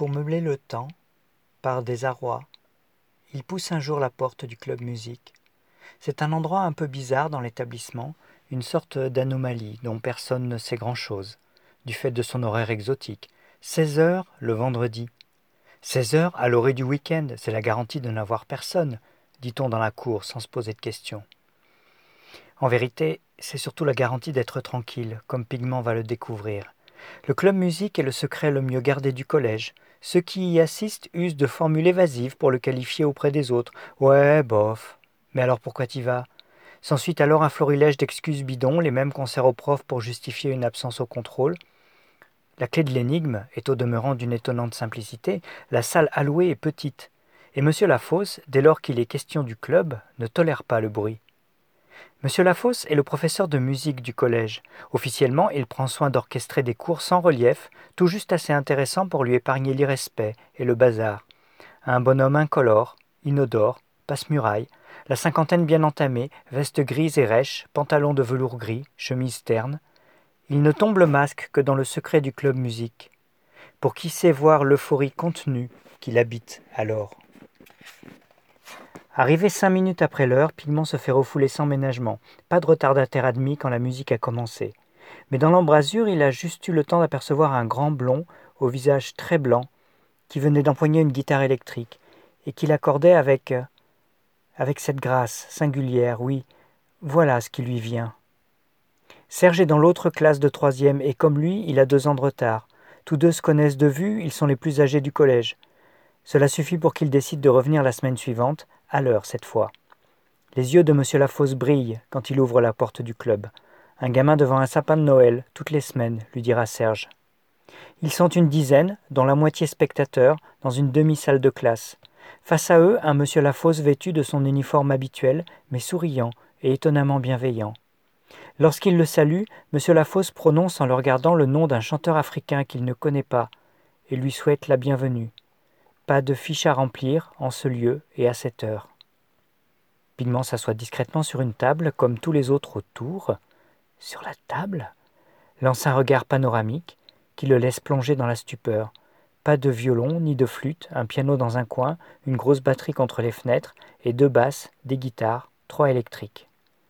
pour meubler le temps, par désarroi, il pousse un jour la porte du club musique. C'est un endroit un peu bizarre dans l'établissement, une sorte d'anomalie dont personne ne sait grand-chose, du fait de son horaire exotique. 16 heures le vendredi. 16 heures à l'orée du week-end, c'est la garantie de n'avoir personne, dit-on dans la cour sans se poser de questions. En vérité, c'est surtout la garantie d'être tranquille, comme Pigment va le découvrir. Le club musique est le secret le mieux gardé du collège. Ceux qui y assistent usent de formules évasives pour le qualifier auprès des autres. Ouais, bof. Mais alors pourquoi t'y vas? S'ensuit alors un florilège d'excuses bidons, les mêmes qu'on sert aux profs pour justifier une absence au contrôle. La clé de l'énigme est au demeurant d'une étonnante simplicité. La salle allouée est petite. Et monsieur Lafosse, dès lors qu'il est question du club, ne tolère pas le bruit. Monsieur Lafosse est le professeur de musique du collège. Officiellement, il prend soin d'orchestrer des cours sans relief, tout juste assez intéressants pour lui épargner l'irrespect et le bazar. Un bonhomme incolore, inodore, passe-muraille, la cinquantaine bien entamée, veste grise et rêche, pantalon de velours gris, chemise terne. Il ne tombe le masque que dans le secret du club musique, pour qui sait voir l'euphorie contenue qu'il habite alors. Arrivé 5 minutes après l'heure, Pigment se fait refouler sans ménagement. Pas de retardataire admis quand la musique a commencé. Mais dans l'embrasure, il a juste eu le temps d'apercevoir un grand blond, au visage très blanc, qui venait d'empoigner une guitare électrique, et qui l'accordait avec cette grâce singulière, oui, voilà ce qui lui vient. Serge est dans l'autre classe de troisième, et comme lui, il a 2 ans de retard. Tous deux se connaissent de vue, ils sont les plus âgés du collège. Cela suffit pour qu'il décide de revenir la semaine suivante, à l'heure cette fois. Les yeux de monsieur Lafosse brillent quand il ouvre la porte du club. Un gamin devant un sapin de Noël, toutes les semaines, lui dira Serge. Ils sont une dizaine, dont la moitié spectateurs, dans une demi-salle de classe. Face à eux, un monsieur Lafosse vêtu de son uniforme habituel, mais souriant et étonnamment bienveillant. Lorsqu'il le salue, monsieur Lafosse prononce en le regardant le nom d'un chanteur africain qu'il ne connaît pas, et lui souhaite la bienvenue. Pas de fiche à remplir en ce lieu et à cette heure. Pigment s'assoit discrètement sur une table, comme tous les autres autour. Sur la table lance un regard panoramique qui le laisse plonger dans la stupeur. Pas de violon ni de flûte, un piano dans un coin, une grosse batterie contre les fenêtres, et 2 basses, des guitares, 3 électriques.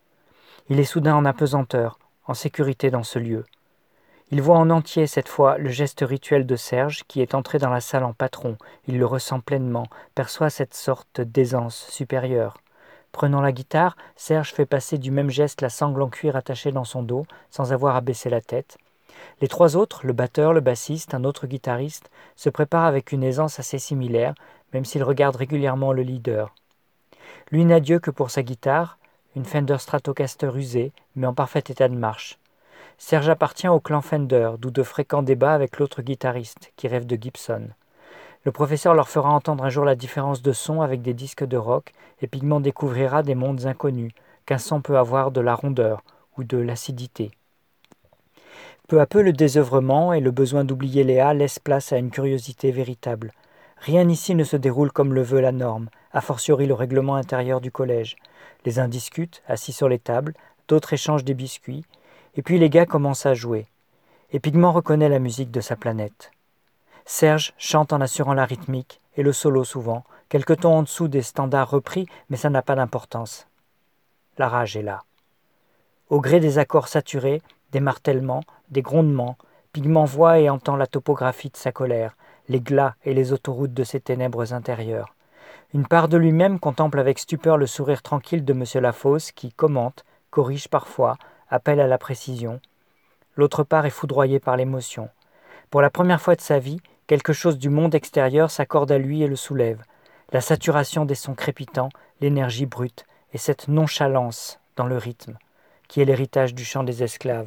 Il est soudain en apesanteur, en sécurité dans ce lieu. Il voit en entier cette fois le geste rituel de Serge qui est entré dans la salle en patron. Il le ressent pleinement, perçoit cette sorte d'aisance supérieure. Prenant la guitare, Serge fait passer du même geste la sangle en cuir attachée dans son dos, sans avoir à baisser la tête. Les 3 autres, le batteur, le bassiste, un autre guitariste, se préparent avec une aisance assez similaire, même s'ils regardent régulièrement le leader. Lui n'a Dieu que pour sa guitare, une Fender Stratocaster usée, mais en parfait état de marche. Serge appartient au clan Fender, d'où de fréquents débats avec l'autre guitariste, qui rêve de Gibson. Le professeur leur fera entendre un jour la différence de son avec des disques de rock, et Pigment découvrira des mondes inconnus, qu'un son peut avoir de la rondeur ou de l'acidité. Peu à peu, le désœuvrement et le besoin d'oublier Léa laissent place à une curiosité véritable. Rien ici ne se déroule comme le veut la norme, a fortiori le règlement intérieur du collège. Les uns discutent, assis sur les tables, d'autres échangent des biscuits, et puis les gars commencent à jouer. Et Pigment reconnaît la musique de sa planète. Serge chante en assurant la rythmique, et le solo souvent, quelques tons en dessous des standards repris, mais ça n'a pas d'importance. La rage est là. Au gré des accords saturés, des martèlements, des grondements, Pigment voit et entend la topographie de sa colère, les glas et les autoroutes de ses ténèbres intérieures. Une part de lui-même contemple avec stupeur le sourire tranquille de monsieur Lafosse qui commente, corrige parfois, appelle à la précision. L'autre part est foudroyée par l'émotion. Pour la première fois de sa vie, quelque chose du monde extérieur s'accorde à lui et le soulève. La saturation des sons crépitants, l'énergie brute et cette nonchalance dans le rythme, qui est l'héritage du chant des esclaves.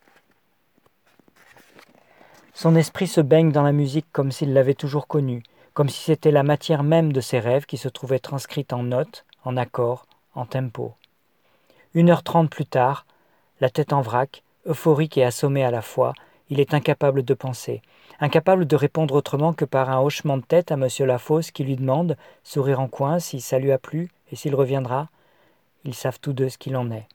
Son esprit se baigne dans la musique comme s'il l'avait toujours connue, comme si c'était la matière même de ses rêves qui se trouvait transcrite en notes, en accords, en tempo. 1h30 plus tard, la tête en vrac, euphorique et assommé à la fois, il est incapable de penser, incapable de répondre autrement que par un hochement de tête à monsieur Lafosse qui lui demande, sourire en coin, si ça lui a plu et s'il reviendra. Ils savent tous deux ce qu'il en est.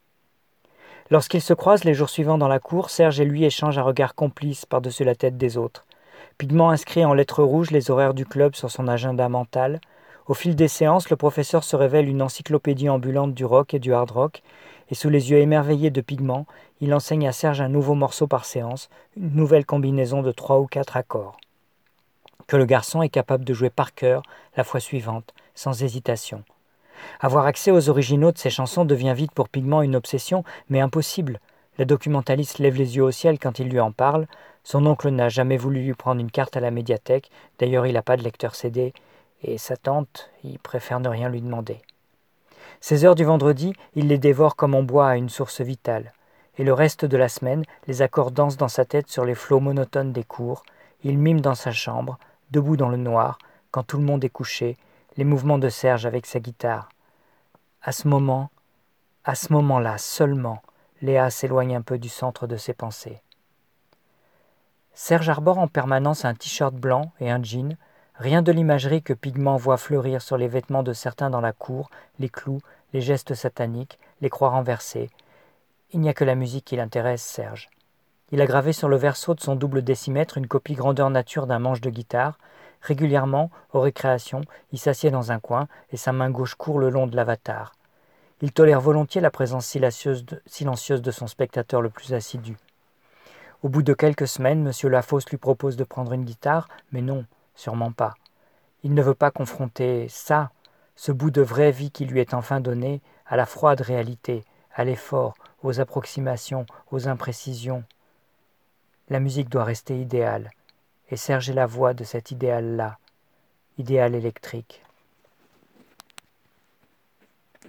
Lorsqu'ils se croisent les jours suivants dans la cour, Serge et lui échangent un regard complice par-dessus la tête des autres. Pigment inscrit en lettres rouges les horaires du club sur son agenda mental. Au fil des séances, le professeur se révèle une encyclopédie ambulante du rock et du hard rock, et sous les yeux émerveillés de Pigment, il enseigne à Serge un nouveau morceau par séance, une nouvelle combinaison de 3 ou 4 accords, que le garçon est capable de jouer par cœur la fois suivante, sans hésitation. Avoir accès aux originaux de ses chansons devient vite pour Pigment une obsession, mais impossible. Le documentaliste lève les yeux au ciel quand il lui en parle. Son oncle n'a jamais voulu lui prendre une carte à la médiathèque, d'ailleurs il n'a pas de lecteur CD, et sa tante, il préfère ne rien lui demander. Ces heures du vendredi, il les dévore comme on boit à une source vitale. Et le reste de la semaine, les accords dansent dans sa tête sur les flots monotones des cours. Il mime dans sa chambre, debout dans le noir, quand tout le monde est couché, les mouvements de Serge avec sa guitare. À ce moment-là seulement, Léa s'éloigne un peu du centre de ses pensées. Serge arbore en permanence un t-shirt blanc et un jean, rien de l'imagerie que Pigment voit fleurir sur les vêtements de certains dans la cour, les clous, les gestes sataniques, les croix renversées. Il n'y a que la musique qui l'intéresse, Serge. Il a gravé sur le verso de son double décimètre une copie grandeur nature d'un manche de guitare. Régulièrement, aux récréations, il s'assied dans un coin et sa main gauche court le long de l'avatar. Il tolère volontiers la présence silencieuse de son spectateur le plus assidu. Au bout de quelques semaines, M. Lafosse lui propose de prendre une guitare, mais non, sûrement pas. Il ne veut pas confronter ça, ce bout de vraie vie qui lui est enfin donné, à la froide réalité, à l'effort, aux approximations, aux imprécisions. La musique doit rester idéale, et Serge est la voix de cet idéal-là, idéal électrique.